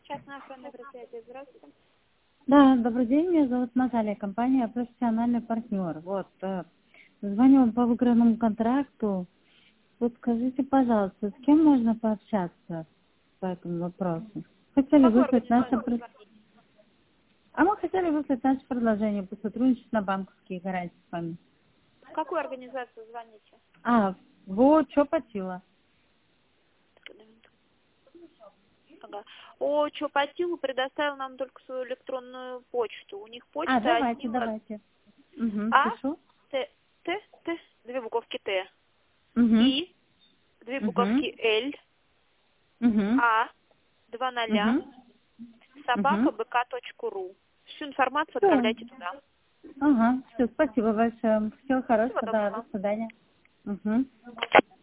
Частное охранное предприятие. Здравствуйте. Да, добрый день, меня зовут Наталья, компания «Профессиональный партнер». Звоню вам по выигранному контракту. Вот скажите, пожалуйста, с кем можно пообщаться по этому вопросу? Хотели Какую выслать наше... организацию звоните? А мы хотели выслать наше предложение по сотрудничеству на банковские гарантии с вами. В какую организацию звоните? Вот, что потила. Ага. О Чопатилу предоставил нам только свою электронную почту. У них почта Давайте. отдела А, Пишу. Т, две буковки Т, Угу. И, две буковки Л, Угу. А, 2 Угу. @bk.ru. Всю информацию Все. отправляйте туда. Ага, все, спасибо большое. Всего Всего хорошего, да, до доброго. свидания. Угу.